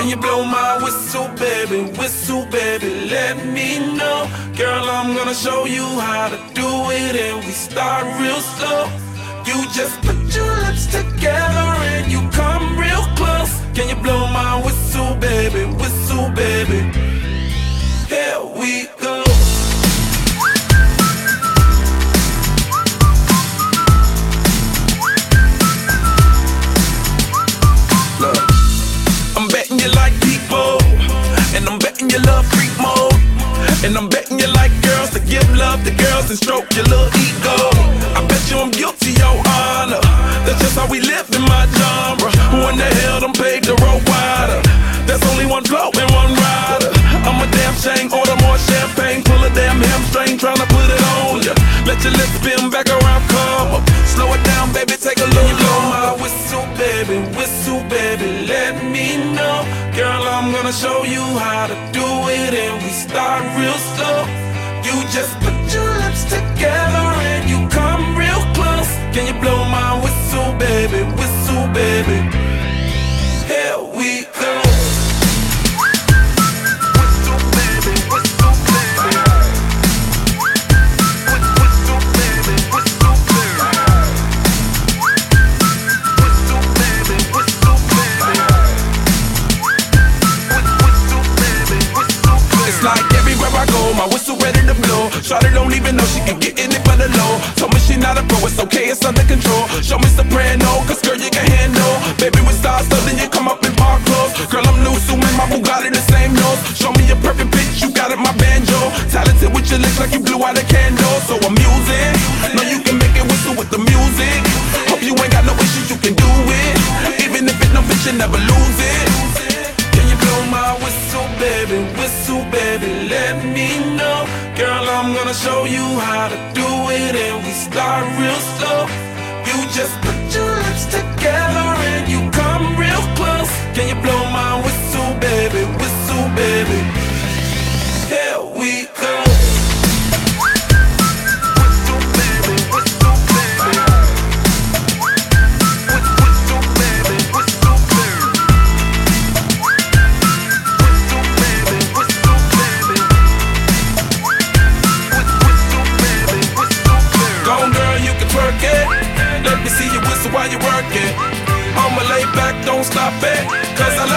Can you blow my whistle, baby, let me know. Girl, I'm gonna show you how to do it, and we start real slow. You just put your lips together and you come real close. Can you blow my whistle, baby, here we go. Look, I'm betting you like people, and I'm betting you love freak mode, and I'm betting you like girls to give love to girls and stroke your little ego. I bet you I'm guilty, your honor. That's just how we live in my genre. Who in the hell done paved the road wider? There's only one flow and one rider. I'm a damn shame, order more champagne, pull a damn hamstring, tryna put it on ya. Let your lips spin back around, come up. Slow it down, baby, take a look. You blow my whistle, baby, let me know. Girl, I'm gonna show you how to do it, and we start real slow. You just put your lips together and you come real close. Can you blow my whistle, baby, here we go. My whistle ready to blow. Shawty don't even know she can get in it for the low. Told me she not a pro, it's okay, it's under control. Show me soprano, cause girl you can handle. Baby with stars, so then you come up in park clothes. Girl I'm new, so man, my Bugatti the same nose. Show me your perfect pitch, you got it, my banjo. Talented with your lips like you blew out a candle. So I'm using, know you can make it whistle with the music. Hope you ain't got no issues, you can do it. Even if it no fit, you never lose it. Can you blow my whistle, baby, let me know. Girl, I'm gonna show you how to do it, and we start real slow. You just put your lips together and you come real close. Can you blow my whistle, baby, here we go. Let me see you whistle while you work it. I'ma lay back, don't stop it, cause I